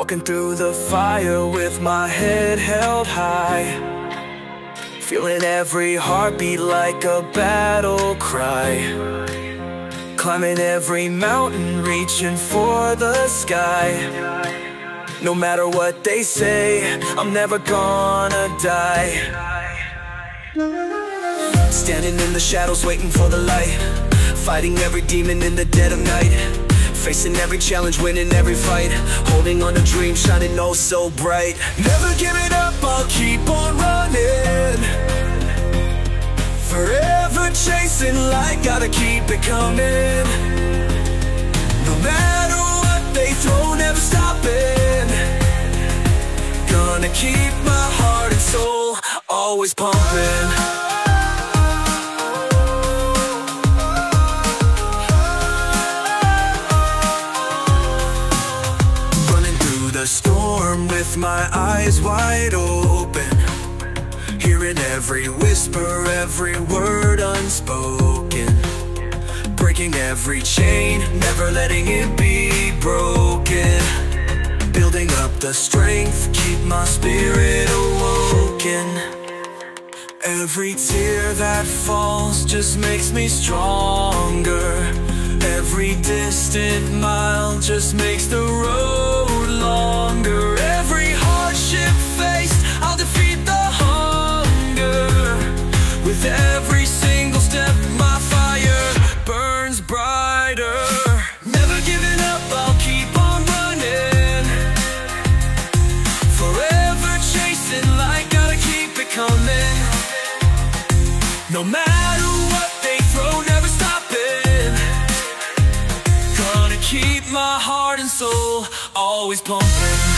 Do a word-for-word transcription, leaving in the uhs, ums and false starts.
Walking through the fire with my head held high, feeling every heartbeat like a battle cry. Climbing every mountain, reaching for the sky. No matter what they say, I'm never gonna die. Standing in the shadows, waiting for the light, fighting every demon in the dead of night. Facing every challenge, winning every fight, holding on to dreams, shining oh so bright. Never giving up, I'll keep on running, forever chasing light, gotta keep it coming. No matter what they throw, never stopping. Gonna keep my heart and soul always pumping. The storm with my eyes wide open, hearing every whisper, every word unspoken. Breaking every chain, never letting it be broken. Building up the strength, keep my spirit awoken. Every tear that falls just makes me stronger. Every distant mile just makes the road longer. Every hardship faced, I'll defeat the hunger. With every single step, my fire burns brighter. Never giving up, I'll keep on running, forever chasing light, gotta keep it coming. No matter what they throw, never stopping. Gonna keep my heart and soul always pumping.